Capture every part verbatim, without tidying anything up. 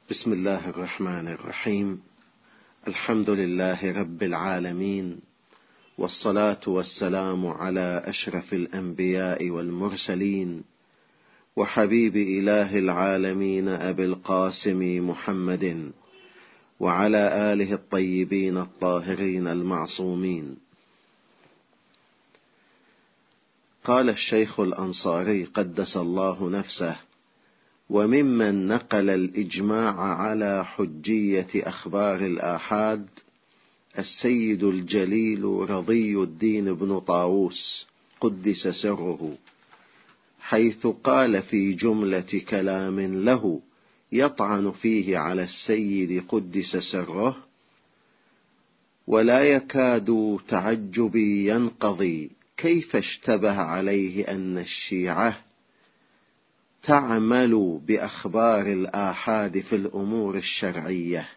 بسم الله الرحمن الرحيم. الحمد لله رب العالمين، والصلاة والسلام على أشرف الأنبياء والمرسلين، وحبيب إله العالمين أبي القاسم محمد، وعلى آله الطيبين الطاهرين المعصومين. قال الشيخ الأنصاري قدس الله نفسه: وممن نقل الإجماع على حجية أخبار الآحاد السيد الجليل رضي الدين بن طاووس قدس سره، حيث قال في جملة كلام له يطعن فيه على السيد قدس سره: ولا يكاد تعجبي ينقضي كيف اشتبه عليه أن الشيعة تعمل بأخبار الآحاد في الأمور الشرعية.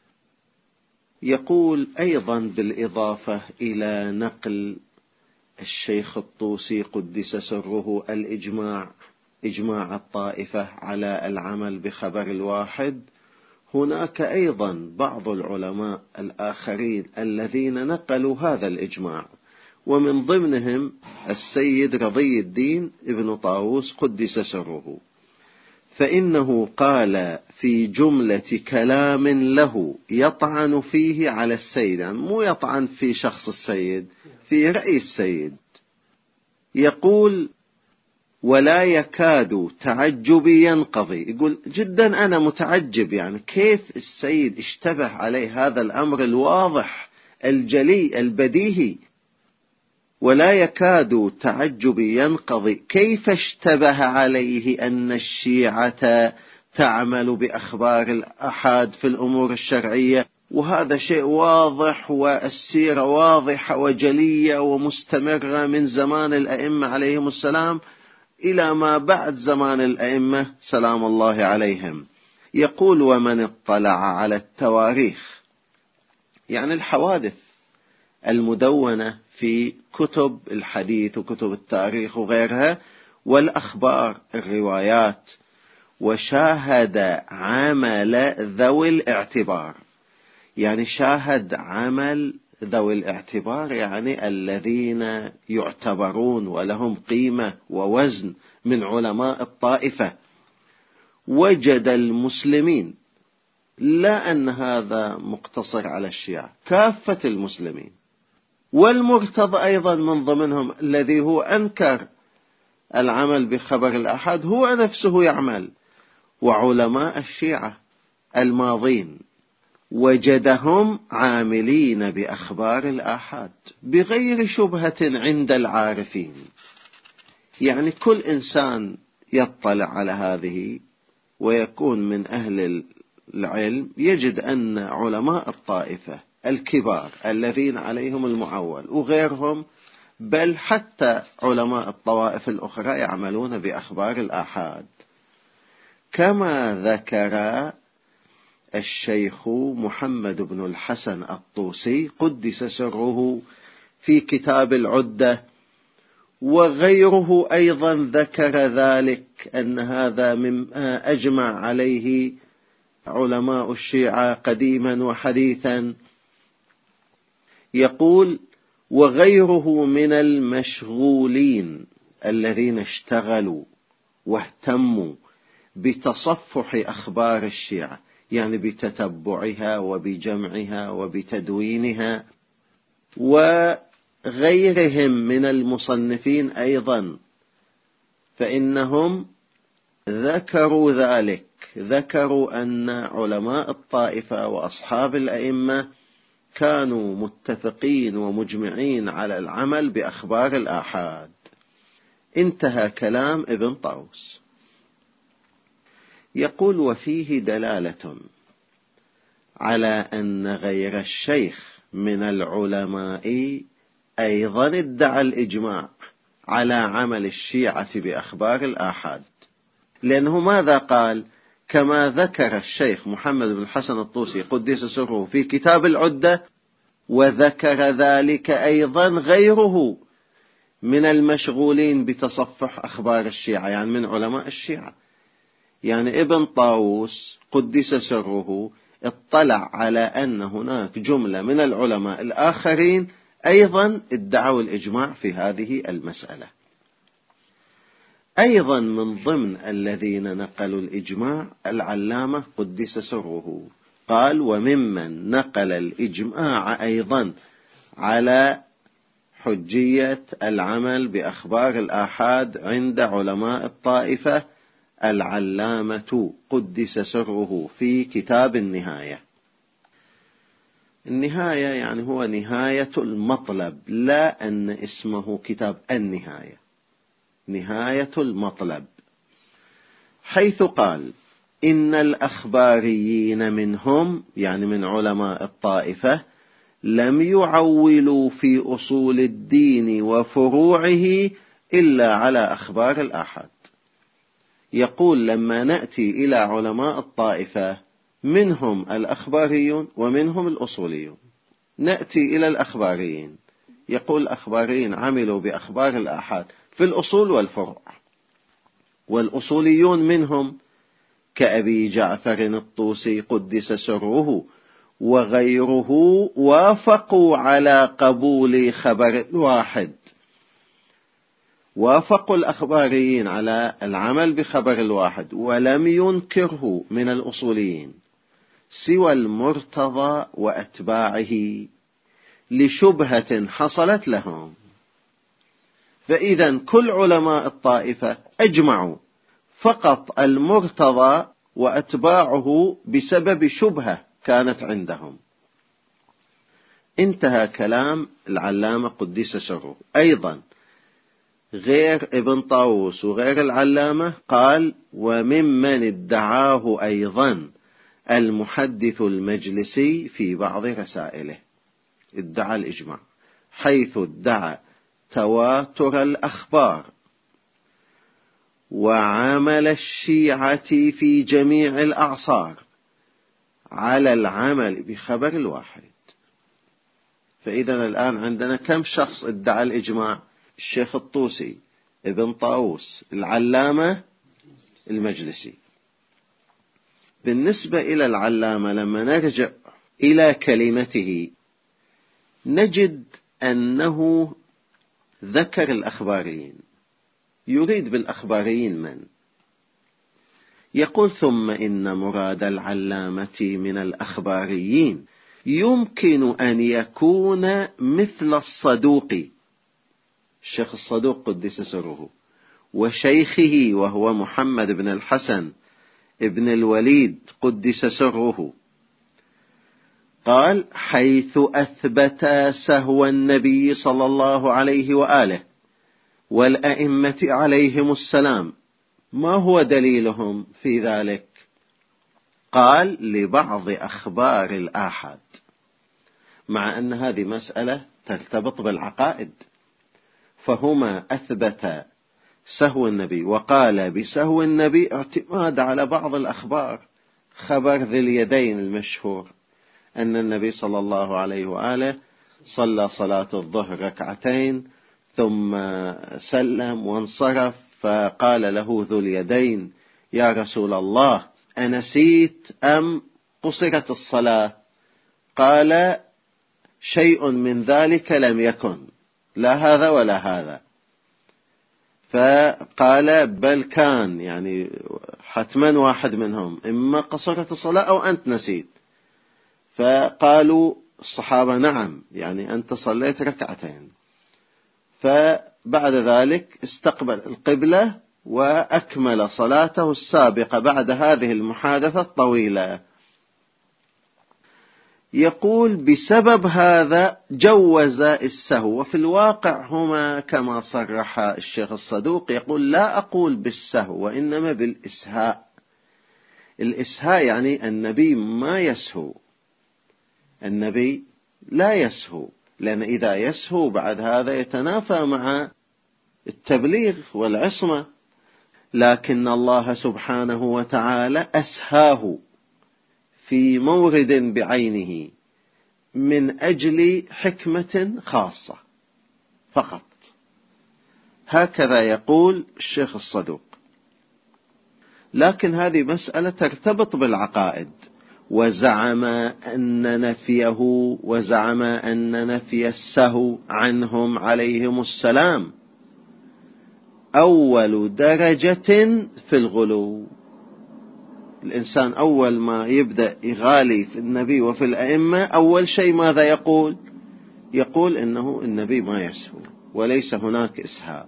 يقول أيضا بالإضافة إلى نقل الشيخ الطوسي قدس سره الإجماع، إجماع الطائفة على العمل بخبر الواحد، هناك أيضا بعض العلماء الآخرين الذين نقلوا هذا الإجماع، ومن ضمنهم السيد رضي الدين ابن طاووس قدس سره، فإنه قال في جملة كلام له يطعن فيه على السيد، يعني مو يطعن في شخص السيد، في رأي السيد. يقول: ولا يكاد تعجبي ينقضي، يقول جدا أنا متعجب، يعني كيف السيد اشتبه عليه هذا الأمر الواضح الجلي البديهي. ولا يكاد تعجبي ينقضي كيف اشتبه عليه أن الشيعة تعمل بأخبار الآحاد في الأمور الشرعية، وهذا شيء واضح، والسيرة واضحة وجلية ومستمرة من زمان الأئمة عليهم السلام إلى ما بعد زمان الأئمة سلام الله عليهم. يقول: ومن اطلع على التواريخ، يعني الحوادث المدونة في كتب الحديث وكتب التاريخ وغيرها، والأخبار الروايات، وشاهد عمل ذوي الاعتبار، يعني شاهد عمل ذوي الاعتبار يعني الذين يعتبرون ولهم قيمة ووزن من علماء الطائفة، وجد المسلمين، لا أن هذا مقتصر على الشيعة، كافة المسلمين، والمرتضى أيضا من ضمنهم الذي هو أنكر العمل بخبر الآحاد هو نفسه يعمل، وعلماء الشيعة الماضين وجدهم عاملين بأخبار الآحاد بغير شبهة عند العارفين. يعني كل إنسان يطلع على هذه ويكون من أهل العلم يجد أن علماء الطائفة الكبار الذين عليهم المعول وغيرهم، بل حتى علماء الطوائف الأخرى يعملون بأخبار الآحاد، كما ذكر الشيخ محمد بن الحسن الطوسي قدس سره في كتاب العدة، وغيره أيضا ذكر ذلك، أن هذا مما أجمع عليه علماء الشيعة قديما وحديثا. يقول: وغيره من المشغولين الذين اشتغلوا واهتموا بتصفح أخبار الشيعة، يعني بتتبعها وبجمعها وبتدوينها، وغيرهم من المصنفين أيضا، فإنهم ذكروا ذلك، ذكروا أن علماء الطائفة وأصحاب الأئمة كانوا متفقين ومجمعين على العمل بأخبار الآحاد. انتهى كلام ابن طاووس. يقول: وفيه دلالة على أن غير الشيخ من العلماء أيضا ادعى الإجماع على عمل الشيعة بأخبار الآحاد، لأنه ماذا قال؟ كما ذكر الشيخ محمد بن الحسن الطوسي قدس سره في كتاب العدة، وذكر ذلك أيضا غيره من المشغولين بتصفح أخبار الشيعة، يعني من علماء الشيعة. يعني ابن طاووس قدس سره اطلع على أن هناك جملة من العلماء الآخرين أيضا ادعوا الإجماع في هذه المسألة. أيضا من ضمن الذين نقلوا الإجماع العلامة قدس سره، قال: وممن نقل الإجماع أيضا على حجية العمل بأخبار الآحاد عند علماء الطائفة العلامة قدس سره في كتاب النهاية. النهاية يعني هو نهاية المطلب، لا أن اسمه كتاب النهاية، نهاية المطلب، حيث قال: إن الأخباريين منهم، يعني من علماء الطائفة، لم يعولوا في أصول الدين وفروعه إلا على أخبار الآحاد. يقول: لما نأتي إلى علماء الطائفة منهم الأخباريون ومنهم الأصوليون. نأتي إلى الأخباريين، يقول: الأخباريين عملوا بأخبار الآحاد في الأصول والفروع، والأصوليون منهم كأبي جعفر الطوسي قدس سره وغيره وافقوا على قبول خبر الواحد، وافقوا الأخباريين على العمل بخبر الواحد، ولم ينكره من الأصوليين سوى المرتضى وأتباعه لشبهة حصلت لهم. فإذا كل علماء الطائفة أجمعوا، فقط المرتضى وأتباعه بسبب شبهة كانت عندهم. انتهى كلام العلامة قدس سره. أيضا غير ابن طاووس وغير العلامة قال: وممن ادعاه أيضا المحدث المجلسي في بعض رسائله، ادعى الإجماع، حيث ادعى تواتر الأخبار وعمل الشيعة في جميع الأعصار على العمل بخبر الواحد. فإذا الآن عندنا كم شخص ادعى الإجماع؟ الشيخ الطوسي، ابن طاووس، العلامة، المجلسي. بالنسبة إلى العلامة لما نرجع إلى كلمته نجد أنه ذكر الأخباريين، يريد بالأخباريين من؟ يقول: ثم إن مراد العلامة من الأخباريين يمكن أن يكون مثل الصدوق، الشيخ الصدوق قدس سره، وشيخه وهو محمد بن الحسن ابن الوليد قدس سره. قال: حيث أثبت سهو النبي صلى الله عليه وآله والأئمة عليهم السلام. ما هو دليلهم في ذلك؟ قال: لبعض أخبار الآحاد، مع أن هذه مسألة ترتبط بالعقائد، فهما أثبت سهو النبي وقال بسهو النبي اعتماد على بعض الأخبار. خبر ذي اليدين المشهور أن النبي صلى الله عليه وآله صلى صلاة الظهر ركعتين ثم سلم وانصرف، فقال له ذو اليدين: يا رسول الله، أنسيت أم قصرت الصلاة؟ قال: شيء من ذلك لم يكن، لا هذا ولا هذا. فقال: بل كان، يعني حتما واحد منهم، إما قصرت الصلاة أو أنت نسيت. فقالوا الصحابة: نعم، يعني أنت صليت ركعتين. فبعد ذلك استقبل القبلة وأكمل صلاته السابقة بعد هذه المحادثة الطويلة. يقول: بسبب هذا جوز السهو. وفي الواقع هما كما صرح الشيخ الصدوق، يقول: لا أقول بالسهو وإنما بالإسهاء. الإسهاء يعني النبي ما يسهو، النبي لا يسهو، لأن إذا يسهو بعد هذا يتنافى مع التبليغ والعصمة. لكن الله سبحانه وتعالى أسهاه في مورد بعينه من أجل حكمة خاصة فقط. هكذا يقول الشيخ الصدوق. لكن هذه مسألة ترتبط بالعقائد. وزعم أن نفيه وزعم أن نفي السهو عنهم عليهم السلام أول درجة في الغلو. الإنسان أول ما يبدأ يغالي في النبي وفي الأئمة أول شيء ماذا يقول؟ يقول إنه النبي ما يسهو وليس هناك إسهاء.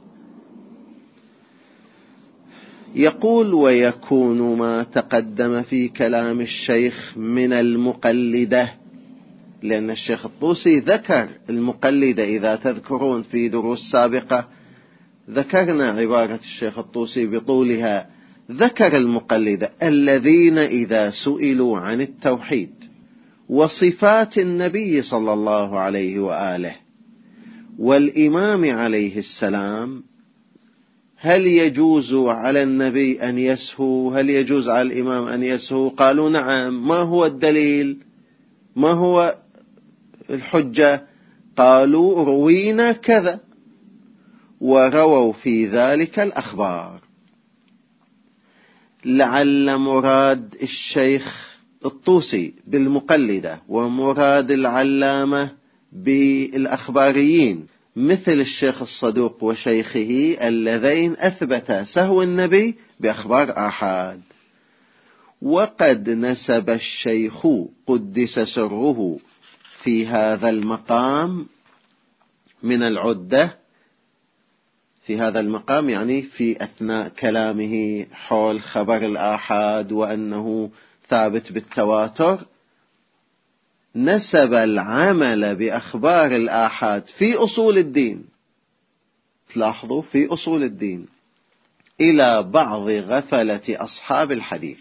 يقول ويكون ما تقدم في كلام الشيخ من المقلدة، لأن الشيخ الطوسي ذكر المقلدة. إذا تذكرون في دروس سابقة ذكرنا عبارة الشيخ الطوسي بطولها. ذكر المقلدة الذين إذا سئلوا عن التوحيد وصفات النبي صلى الله عليه وآله والإمام عليه السلام، هل يجوز على النبي أن يسهو؟ هل يجوز على الإمام أن يسهو؟ قالوا نعم. ما هو الدليل؟ ما هو الحجة؟ قالوا روينا كذا، ورووا في ذلك الأخبار. لعل مراد الشيخ الطوسي بالمقلدة ومراد العلامة بالأخباريين مثل الشيخ الصدوق وشيخه اللذين أثبتا سهو النبي بأخبار آحاد. وقد نسب الشيخ قدس سره في هذا المقام من العدة، في هذا المقام يعني في أثناء كلامه حول خبر الآحاد وأنه ثابت بالتواتر، نسب العمل بأخبار الآحاد في أصول الدين، تلاحظوا في أصول الدين، إلى بعض غفلة أصحاب الحديث.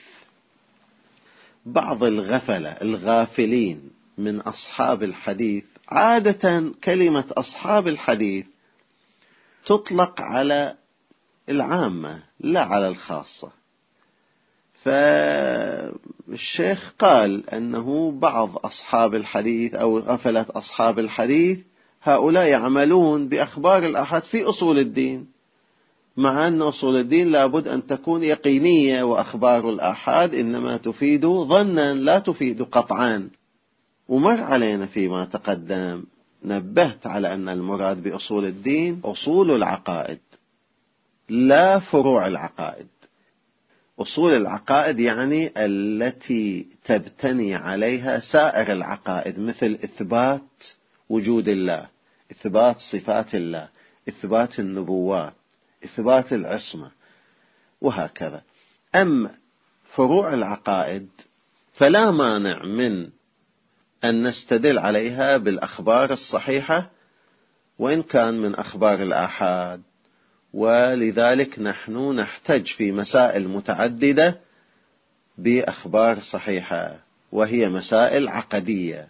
بعض الغفلة الغافلين من أصحاب الحديث. عادة كلمة أصحاب الحديث تطلق على العامة لا على الخاصة، فالشيخ قال أنه بعض أصحاب الحديث أو غفلة أصحاب الحديث هؤلاء يعملون بأخبار الآحاد في أصول الدين، مع أن أصول الدين لابد أن تكون يقينية، وأخبار الآحاد إنما تفيد ظنا لا تفيد قطعا. ومر علينا فيما تقدم نبهت على أن المراد بأصول الدين أصول العقائد لا فروع العقائد. أصول العقائد يعني التي تبتني عليها سائر العقائد، مثل إثبات وجود الله، إثبات صفات الله، إثبات النبوات، إثبات العصمة، وهكذا. أما فروع العقائد فلا مانع من أن نستدل عليها بالأخبار الصحيحة وإن كان من أخبار الآحاد. ولذلك نحن نحتج في مسائل متعددة بأخبار صحيحة، وهي مسائل عقدية.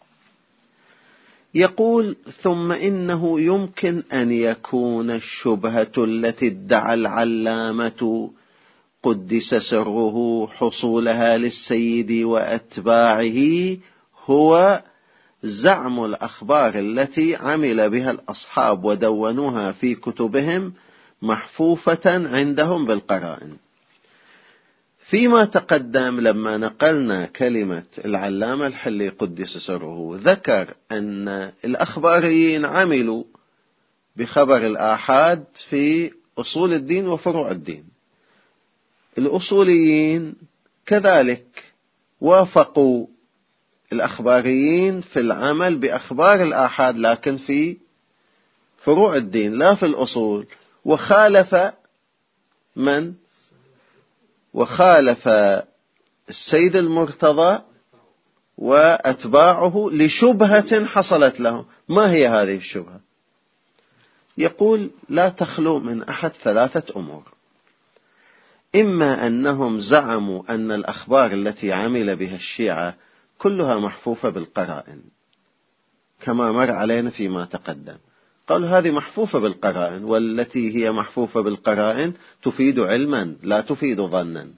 يقول ثم إنه يمكن أن يكون الشبهة التي ادعى العلامة قدس سره حصولها للسيد وأتباعه هو زعم الأخبار التي عمل بها الأصحاب ودونوها في كتبهم محفوفة عندهم بالقرائن. فيما تقدم لما نقلنا كلمة العلامة الحلي قدس سره ذكر أن الأخباريين عملوا بخبر الآحاد في أصول الدين وفروع الدين. الأصوليين كذلك وافقوا الأخباريين في العمل بأخبار الآحاد لكن في فروع الدين لا في الأصول. وخالف من؟ وخالف السيد المرتضى وأتباعه لشبهة حصلت لهم. ما هي هذه الشبهة؟ يقول لا تخلو من أحد ثلاثة أمور. إما أنهم زعموا أن الأخبار التي عمل بها الشيعة كلها محفوفة بالقرائن كما مر علينا فيما تقدم، قالوا هذه محفوفة بالقرائن، والتي هي محفوفة بالقرائن تفيد علما لا تفيد ظنا.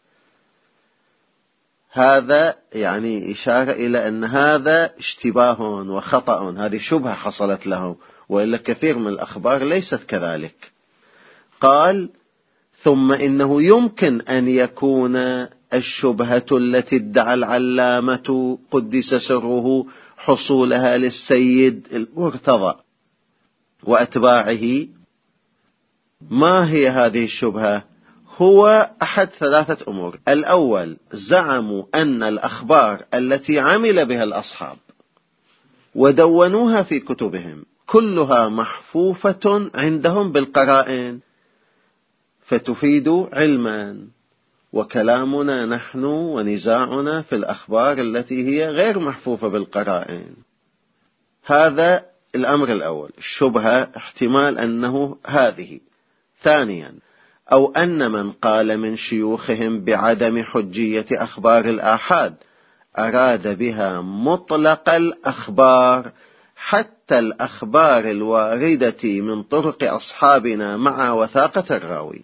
هذا يعني إشارة إلى أن هذا اشتباه وخطأ، هذه شبهة حصلت لهم، وإلا كثير من الأخبار ليست كذلك. قال ثم إنه يمكن أن يكون الشبهة التي ادعى العلامة قدس سره حصولها للسيد المرتضى وأتباعه. ما هي هذه الشبهة؟ هو أحد ثلاثة أمور. الأول، زعموا أن الأخبار التي عمل بها الأصحاب ودونوها في كتبهم كلها محفوفة عندهم بالقرائن فتفيد علما، وكلامنا نحن ونزاعنا في الأخبار التي هي غير محفوفة بالقرائن. هذا الأمر الأول، الشبهة احتمال أنه هذه. ثانيا، أو أن من قال من شيوخهم بعدم حجية أخبار الآحاد أراد بها مطلق الأخبار، حتى الأخبار الواردة من طرق أصحابنا مع وثاقة الراوي.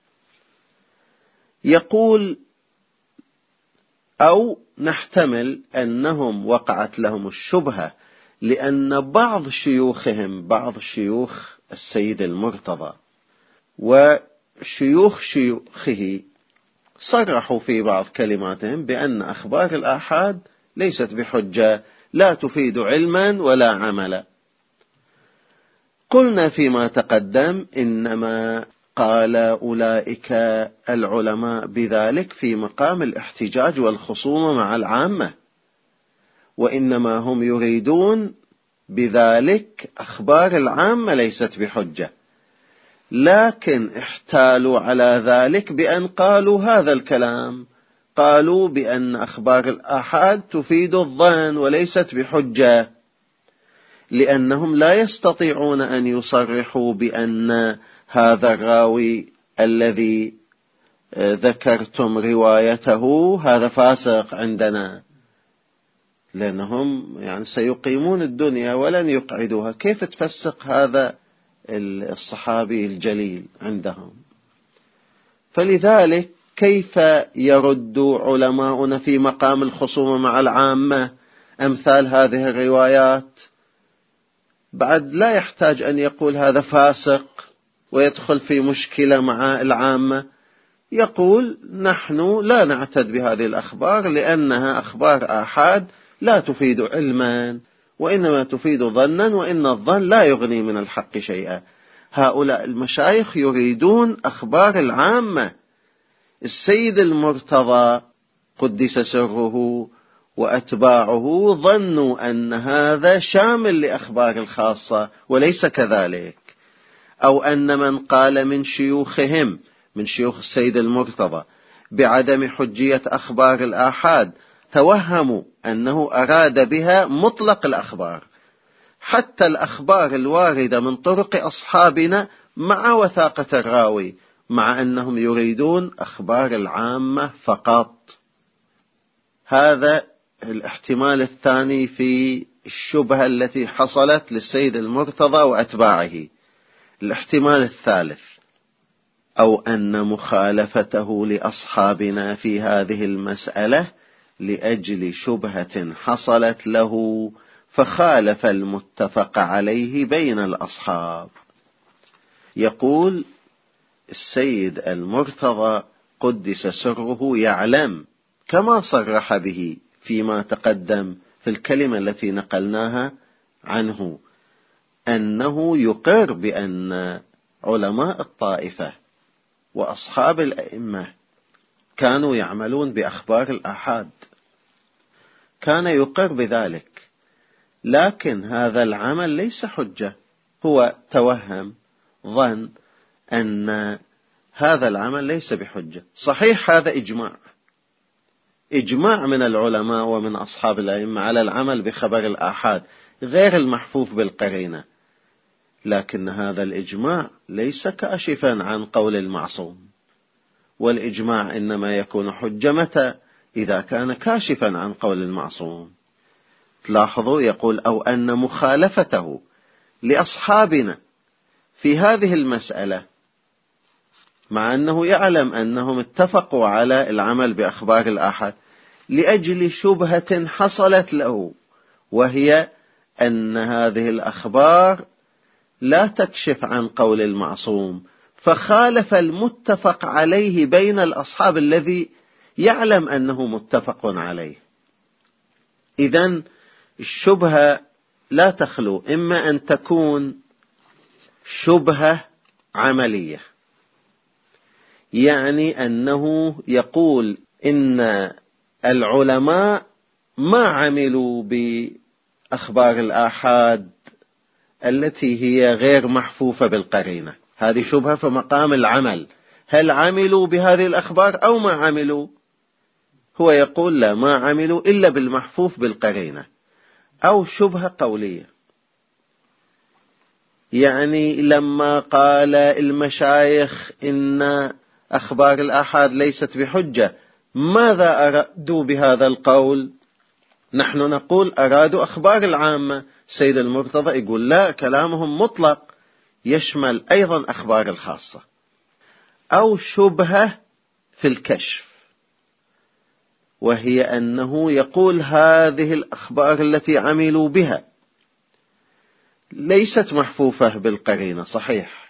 يقول: أو نحتمل أنهم وقعت لهم الشبهة لأن بعض شيوخهم، بعض شيوخ السيد المرتضى وشيوخ شيوخه، صرحوا في بعض كلماتهم بأن أخبار الآحاد ليست بحجة، لا تفيد علما ولا عملا. قلنا فيما تقدم إنما قال أولئك العلماء بذلك في مقام الاحتجاج والخصومة مع العامة، وإنما هم يريدون بذلك أخبار العامة ليست بحجة، لكن احتالوا على ذلك بأن قالوا هذا الكلام، قالوا بأن أخبار الآحاد تفيد الظن وليست بحجة، لأنهم لا يستطيعون أن يصرحوا بأن هذا الراوي الذي ذكرتم روايته هذا فاسق عندنا، لأنهم يعني سيقيمون الدنيا ولن يقعدوها. كيف تفسق هذا الصحابي الجليل عندهم؟ فلذلك كيف يرد علماؤنا في مقام الخصومة مع العامة أمثال هذه الروايات؟ بعد لا يحتاج أن يقول هذا فاسق ويدخل في مشكلة مع العامة، يقول نحن لا نعتد بهذه الأخبار لأنها أخبار آحاد لا تفيد علما وإنما تفيد ظنا، وإن الظن لا يغني من الحق شيئا. هؤلاء المشايخ يريدون أخبار العامة. السيد المرتضى قدس سره وأتباعه ظنوا أن هذا شامل لأخبار الخاصة، وليس كذلك. أو أن من قال من شيوخهم، من شيوخ السيد المرتضى، بعدم حجية أخبار الآحاد توهموا أنه أراد بها مطلق الأخبار، حتى الأخبار الواردة من طرق أصحابنا مع وثاقة الراوي، مع أنهم يريدون أخبار العامة فقط. هذا الاحتمال الثاني في الشبهة التي حصلت للسيد المرتضى وأتباعه. الاحتمال الثالث، أو أن مخالفته لأصحابنا في هذه المسألة لأجل شبهة حصلت له فخالف المتفق عليه بين الأصحاب. يقول السيد المرتضى قدس سره يعلم كما صرح به فيما تقدم في الكلمة التي نقلناها عنه أنه يقر بأن علماء الطائفة وأصحاب الأئمة كانوا يعملون بأخبار الآحاد، كان يقر بذلك، لكن هذا العمل ليس حجة. هو توهم، ظن أن هذا العمل ليس بحجة. صحيح هذا إجماع إجماع من العلماء ومن أصحاب الأئمة على العمل بخبر الآحاد غير المحفوف بالقرينة، لكن هذا الإجماع ليس كاشفا عن قول المعصوم، والإجماع إنما يكون حجة متى؟ إذا كان كاشفا عن قول المعصوم. تلاحظوا يقول أو أن مخالفته لأصحابنا في هذه المسألة، مع أنه يعلم أنهم اتفقوا على العمل بأخبار الآحاد، لأجل شبهة حصلت له، وهي أن هذه الأخبار لا تكشف عن قول المعصوم، فخالف المتفق عليه بين الأصحاب الذي يعلم أنه متفق عليه. إذن الشبهة لا تخلو، إما أن تكون شبهة عملية، يعني أنه يقول إن العلماء ما عملوا بأخبار الآحاد التي هي غير محفوفة بالقرينة، هذه شبهة في مقام العمل، هل عملوا بهذه الأخبار أو ما عملوا؟ هو يقول لا، ما عملوا إلا بالمحفوف بالقرينة. أو شبهة قولية، يعني لما قال المشايخ إن أخبار الآحاد ليست بحجة، ماذا أرادوا بهذا القول؟ نحن نقول أرادوا أخبار العامة. سيد المرتضى يقول لا، كلامهم مطلق يشمل أيضا أخبار الخاصة. أو شبهة في الكشف، وهي أنه يقول هذه الأخبار التي عملوا بها ليست محفوفة بالقرينة، صحيح،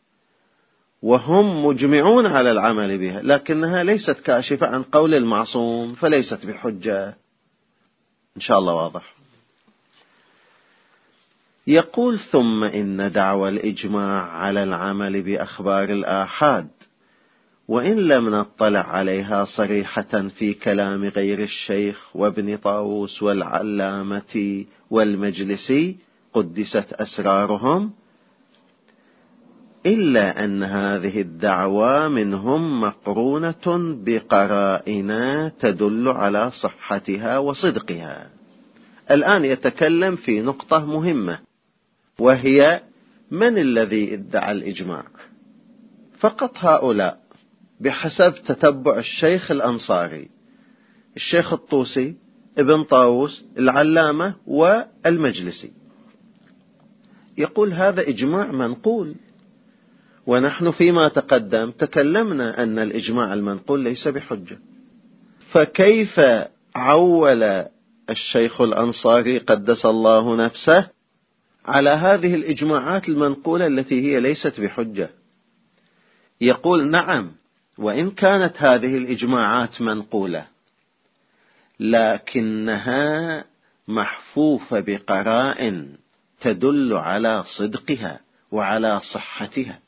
وهم مجمعون على العمل بها، لكنها ليست كاشفة عن قول المعصوم فليست بحجة. إن شاء الله واضح. يقول ثم إن دعوى الإجماع على العمل بأخبار الآحاد وإن لم نطلع عليها صريحة في كلام غير الشيخ وابن طاووس والعلامة والمجلسي قدست أسرارهم، إلا أن هذه الدعوى منهم مقرونة بقرائن تدل على صحتها وصدقها. الآن يتكلم في نقطة مهمة، وهي من الذي ادعى الإجماع؟ فقط هؤلاء بحسب تتبع الشيخ الأنصاري، الشيخ الطوسي، ابن طاووس، العلامة والمجلسي. يقول هذا إجماع منقول، ونحن فيما تقدم تكلمنا أن الإجماع المنقول ليس بحجة، فكيف عول الشيخ الأنصاري قدس الله نفسه على هذه الإجماعات المنقولة التي هي ليست بحجة؟ يقول نعم، وإن كانت هذه الإجماعات منقولة لكنها محفوفة بقرائن تدل على صدقها وعلى صحتها.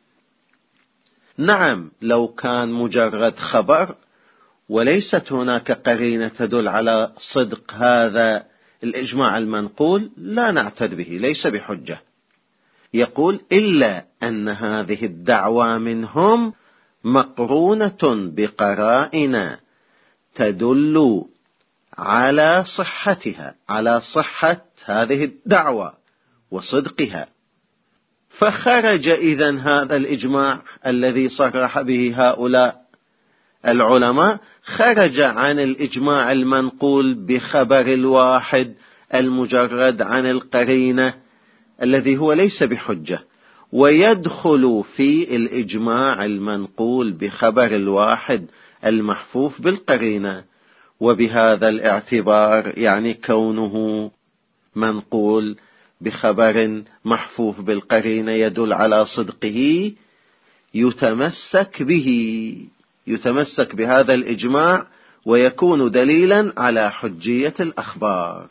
نعم، لو كان مجرد خبر وليست هناك قرينة تدل على صدق هذا الإجماع المنقول لا نعتد به، ليس بحجة. يقول إلا أن هذه الدعوى منهم مقرونة بقرائن تدل على صحتها، على صحة هذه الدعوة وصدقها. فخرج إذن هذا الإجماع الذي صرح به هؤلاء العلماء، خرج عن الإجماع المنقول بخبر الواحد المجرد عن القرينة الذي هو ليس بحجة، ويدخل في الإجماع المنقول بخبر الواحد المحفوف بالقرينة. وبهذا الاعتبار يعني كونه منقول بخبر محفوف بالقرينة يدل على صدقه، يتمسك به، يتمسك بهذا الإجماع ويكون دليلا على حجية الأخبار.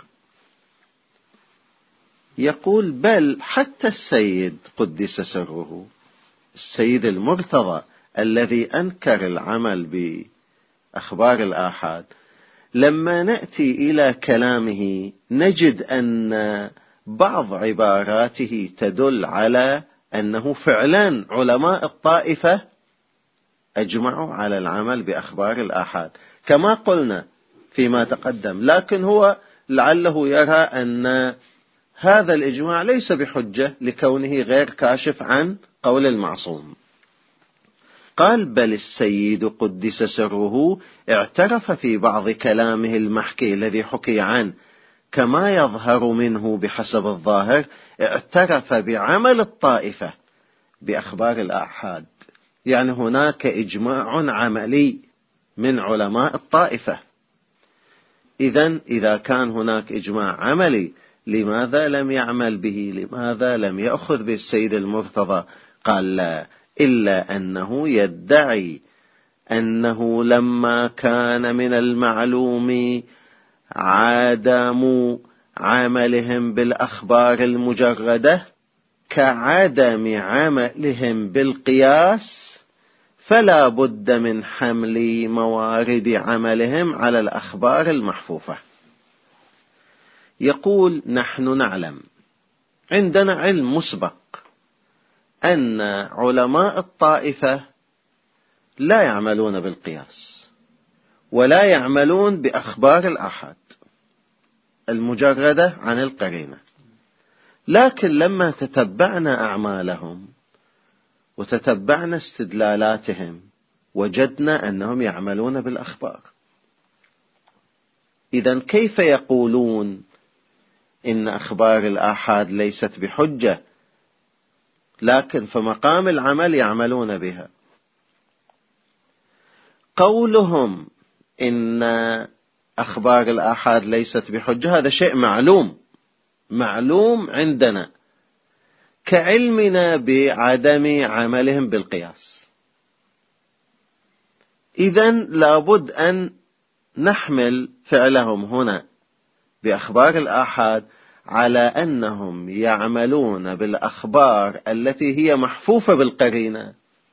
يقول بل حتى السيد قدس سره، السيد المرتضى الذي أنكر العمل بأخبار الآحاد، لما نأتي إلى كلامه نجد أن بعض عباراته تدل على أنه فعلا علماء الطائفة أجمعوا على العمل بأخبار الآحاد كما قلنا فيما تقدم، لكن هو لعله يرى أن هذا الإجماع ليس بحجة لكونه غير كاشف عن قول المعصوم. قال بل السيد قدس سره اعترف في بعض كلامه المحكي الذي حكي عنه كما يظهر منه بحسب الظاهر، اعترف بعمل الطائفة بأخبار الآحاد، يعني هناك إجماع عملي من علماء الطائفة. إذن إذا كان هناك إجماع عملي لماذا لم يعمل به؟ لماذا لم يأخذ بالسيد المرتضى؟ قال لا، إلا أنه يدعي أنه لما كان من المعلوم عدم عملهم بالأخبار المجردة كعدم عملهم بالقياس، فلا بد من حمل موارد عملهم على الأخبار المحفوفة. يقول: نحن نعلم، عندنا علم مسبق، أن علماء الطائفة لا يعملون بالقياس ولا يعملون بأخبار الآحاد المجردة عن القرينة، لكن لما تتبعنا أعمالهم وتتبعنا استدلالاتهم وجدنا أنهم يعملون بالأخبار. إذن كيف يقولون إن أخبار الآحاد ليست بحجة، لكن في مقام العمل يعملون بها؟ قولهم إن أخبار الآحاد ليست بحجة هذا شيء معلوم معلوم عندنا، كعلمنا بعدم عملهم بالقياس. إذن لابد أن نحمل فعلهم هنا بأخبار الآحاد على أنهم يعملون بالأخبار التي هي محفوفة بالقرينة.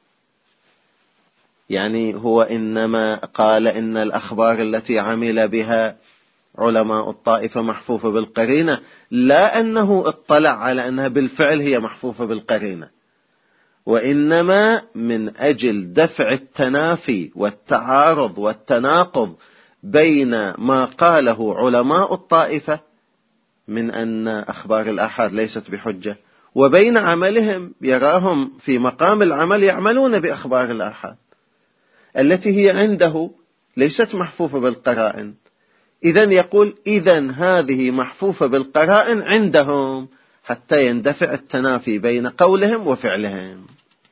يعني هو إنما قال إن الأخبار التي عمل بها علماء الطائفة محفوفة بالقرينة، لا أنه اطلع على أنها بالفعل هي محفوفة بالقرينة، وإنما من أجل دفع التنافي والتعارض والتناقض بين ما قاله علماء الطائفة من أن أخبار الآحاد ليست بحجة، وبين عملهم يراهم في مقام العمل يعملون بأخبار الآحاد التي هي عنده ليست محفوفة بالقرائن. إذن يقول إذن هذه محفوفة بالقرائن عندهم، حتى يندفع التنافي بين قولهم وفعلهم.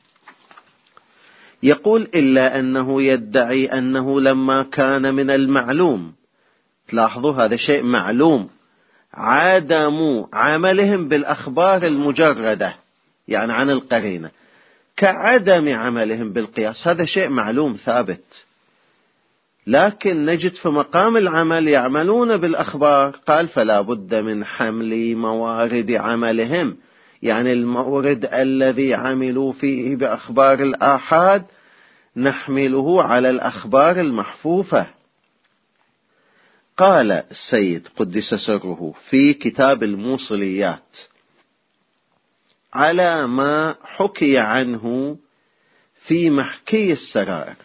يقول: إلا أنه يدعي أنه لما كان من المعلوم، تلاحظوا هذا شيء معلوم، عدم عملهم بالأخبار المجردة يعني عن القرينة كعدم عملهم بالقياس، هذا شيء معلوم ثابت، لكن نجد في مقام العمل يعملون بالأخبار. قال: فلا بد من حمل موارد عملهم، يعني المورد الذي عملوا فيه بأخبار الآحاد نحمله على الأخبار المحفوفة. قال السيد قدس سره في كتاب الموصليات: على ما حكي عنه في محكي السرائر.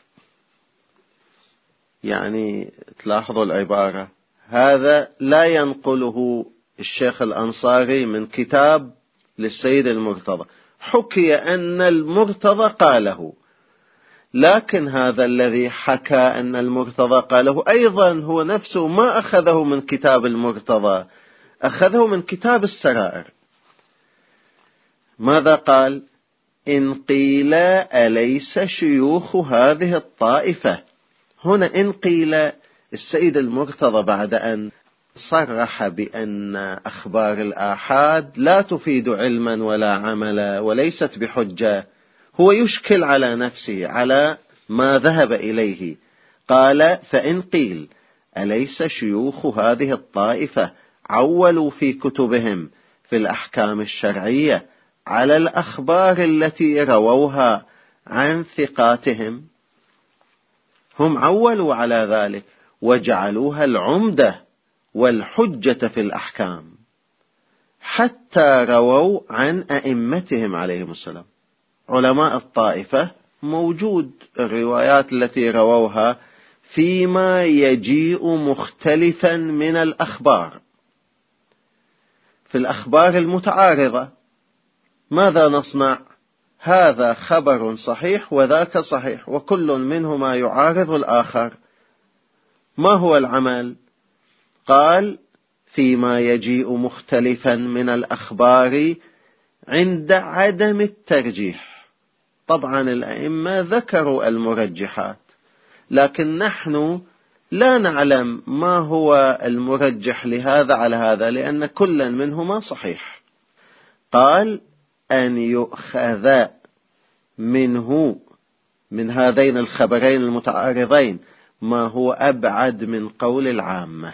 يعني تلاحظوا العبارة، هذا لا ينقله الشيخ الأنصاري من كتاب للسيد المرتضى، حكي أن المرتضى قاله، لكن هذا الذي حكى أن المرتضى قاله أيضا هو نفسه ما أخذه من كتاب المرتضى، أخذه من كتاب السرائر. ماذا قال؟ إن قيل أليس شيوخ هذه الطائفة. هنا إن قيل السيد المرتضى بعد أن صرح بأن أخبار الآحاد لا تفيد علما ولا عملا وليست بحجة، هو يشكل على نفسه على ما ذهب إليه. قال: فإن قيل أليس شيوخ هذه الطائفة عولوا في كتبهم في الأحكام الشرعية على الأخبار التي رووها عن ثقاتهم؟ هم عولوا على ذلك وجعلوها العمدة والحجة في الأحكام، حتى رووا عن أئمتهم عليهم السلام. علماء الطائفة موجود الروايات التي رووها فيما يجيء مختلفا من الأخبار، في الأخبار المتعارضة ماذا نصنع؟ هذا خبر صحيح وذاك صحيح وكل منهما يعارض الآخر، ما هو العمل؟ قال: فيما يجيء مختلفا من الأخبار عند عدم الترجيح. طبعا الأئمة ذكروا المرجحات، لكن نحن لا نعلم ما هو المرجح لهذا على هذا، لأن كل منهما صحيح. قال: أن يؤخذ منه من هذين الخبرين المتعارضين ما هو أبعد من قول العامة.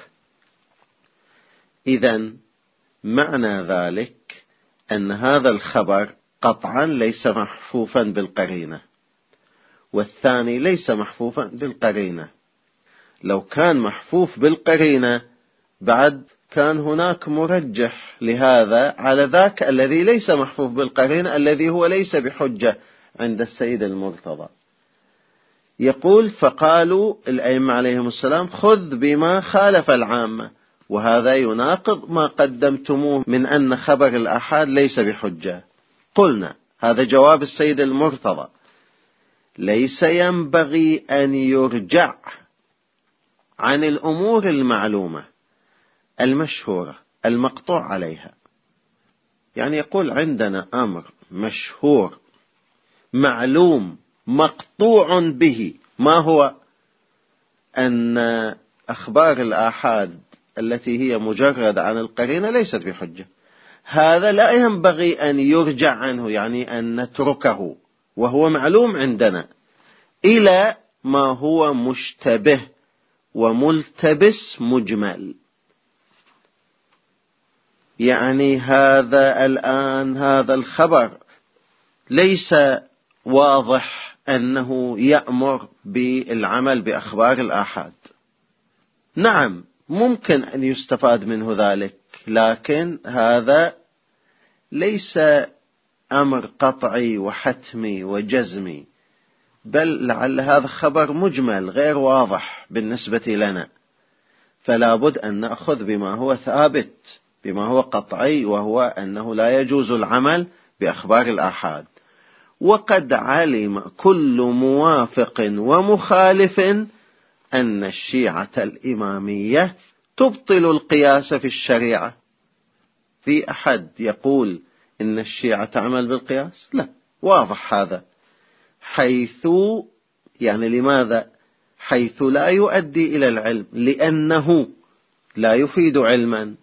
إذن معنى ذلك أن هذا الخبر قطعا ليس محفوفا بالقرينة، والثاني ليس محفوفا بالقرينة. لو كان محفوف بالقرينة بعد كان هناك مرجح لهذا على ذاك الذي ليس محفوف بالقرينة، الذي هو ليس بحجة عند السيد المرتضى. يقول فقالوا الأئمة عليهم السلام خذ بما خالف العامة، وهذا يناقض ما قدمتموه من أن خبر الآحاد ليس بحجة. قلنا هذا جواب السيد المرتضى: ليس ينبغي أن يرجع عن الأمور المعلومة المشهورة المقطوع عليها. يعني يقول عندنا أمر مشهور معلوم مقطوع به، ما هو؟ أن أخبار الآحاد التي هي مجرد عن القرينة ليست بحجة. هذا لا ينبغي أن يرجع عنه، يعني أن نتركه وهو معلوم عندنا، إلى ما هو مشتبه وملتبس مجمل. يعني هذا الآن هذا الخبر ليس واضح أنه يأمر بالعمل بأخبار الآحاد. نعم ممكن أن يستفاد منه ذلك، لكن هذا ليس أمر قطعي وحتمي وجزمي، بل لعل هذا خبر مجمل غير واضح بالنسبة لنا، فلا بد أن نأخذ بما هو ثابت، بما هو قطعي، وهو أنه لا يجوز العمل بأخبار الآحاد. وقد علم كل موافق ومخالف أن الشيعة الإمامية تبطل القياس في الشريعة. في أحد يقول إن الشيعة تعمل بالقياس؟ لا، واضح هذا، حيث يعني لماذا؟ حيث لا يؤدي إلى العلم، لأنه لا يفيد علما.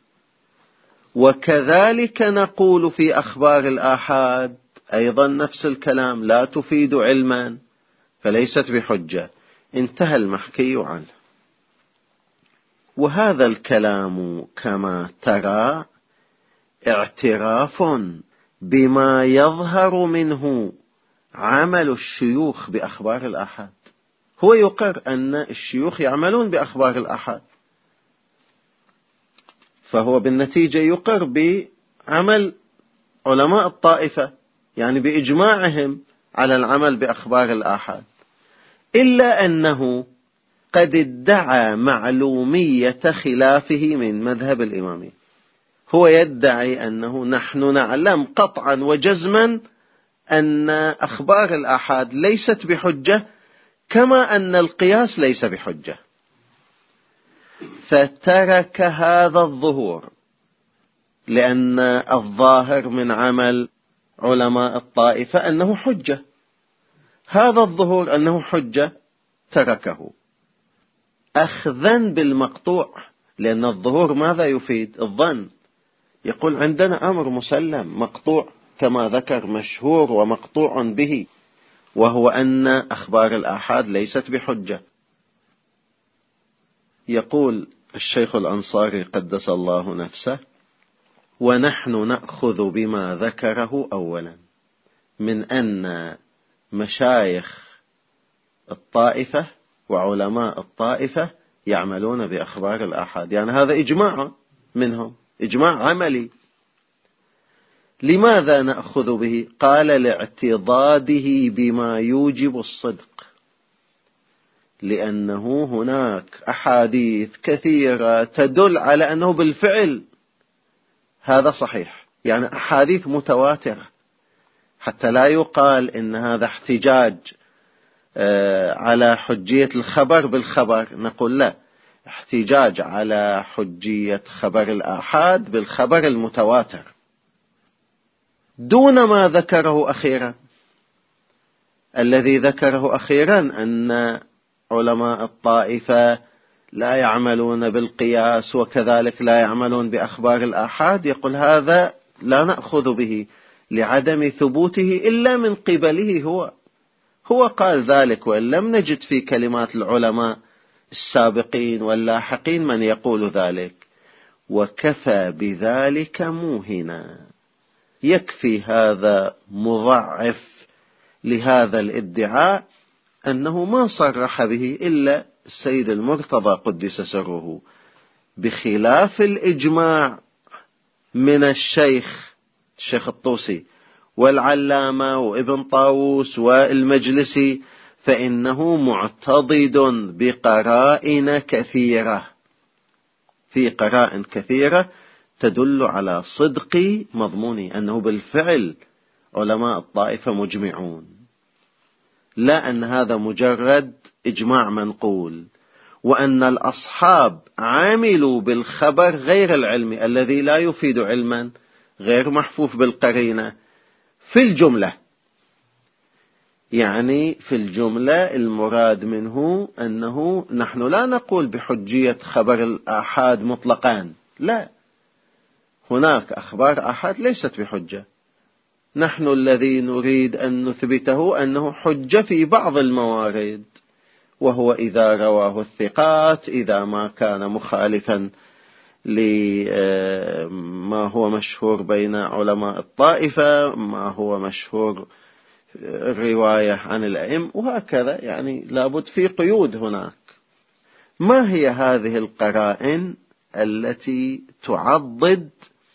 وكذلك نقول في أخبار الآحاد أيضا نفس الكلام، لا تفيد علما فليست بحجة. انتهى المحكي عنه. وهذا الكلام كما ترى اعتراف بما يظهر منه عمل الشيوخ بأخبار الآحاد. هو يقر أن الشيوخ يعملون بأخبار الآحاد، فهو بالنتيجة يقر بعمل علماء الطائفة، يعني بإجماعهم على العمل بأخبار الآحاد، إلا أنه قد ادعى معلومية خلافه من مذهب الإمامي. هو يدعي أنه نحن نعلم قطعا وجزما أن أخبار الآحاد ليست بحجة، كما أن القياس ليس بحجة، فترك هذا الظهور، لأن الظاهر من عمل علماء الطائفة أنه حجة. هذا الظهور أنه حجة تركه أخذا بالمقطوع، لأن الظهور ماذا يفيد؟ الظن. يقول عندنا أمر مسلم مقطوع كما ذكر، مشهور ومقطوع به، وهو أن أخبار الآحاد ليست بحجة. يقول الشيخ الأنصاري قدس الله نفسه: ونحن نأخذ بما ذكره أولا من أن مشايخ الطائفة وعلماء الطائفة يعملون بأخبار الآحاد، يعني هذا إجماع منهم، إجماع عملي. لماذا نأخذ به؟ قال لاعتضاده بما يوجب الصدق، لأنه هناك أحاديث كثيرة تدل على أنه بالفعل هذا صحيح، يعني أحاديث متواترة، حتى لا يقال إن هذا احتجاج على حجية الخبر بالخبر. نقول لا، احتجاج على حجية خبر الآحاد بالخبر المتواتر، دون ما ذكره أخيرا. الذي ذكره أخيرا أن علماء الطائفة لا يعملون بالقياس وكذلك لا يعملون بأخبار الآحاد، يقول هذا لا نأخذ به، لعدم ثبوته إلا من قبله هو هو قال ذلك، وإن لم نجد في كلمات العلماء السابقين واللاحقين من يقول ذلك. وكفى بذلك موهنا، يكفي هذا مضعف لهذا الادعاء أنه ما صرح به إلا السيد المرتضى قدس سره، بخلاف الإجماع من الشيخ الشيخ الطوسي والعلامة وابن طاووس والمجلسي، فإنه معتضد بقرائن كثيرة، في قرائن كثيرة تدل على صدق مضمونه، أنه بالفعل علماء الطائفة مجمعون، لا أن هذا مجرد إجماع منقول، وأن الأصحاب عاملوا بالخبر غير العلمي الذي لا يفيد علما غير محفوف بالقرينة في الجملة. يعني في الجملة المراد منه أنه نحن لا نقول بحجية خبر الآحاد مطلقا، لا، هناك أخبار آحاد ليست بحجة، نحن الذي نريد أن نثبته أنه حجة في بعض الموارد، وهو إذا رواه الثقات، إذا ما كان مخالفا لما هو مشهور بين علماء الطائفة، ما هو مشهور الرواية عن الأئمة، وهكذا. يعني لابد في قيود هناك. ما هي هذه القرائن التي تعضد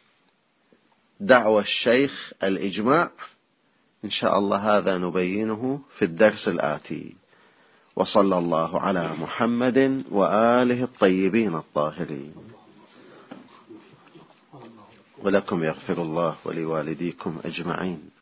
دعوى الشيخ الإجماع؟ إن شاء الله هذا نبينه في الدرس الآتي. وصلى الله على محمد وآله الطيبين الطاهرين. ولكم يغفر الله ولوالديكم أجمعين.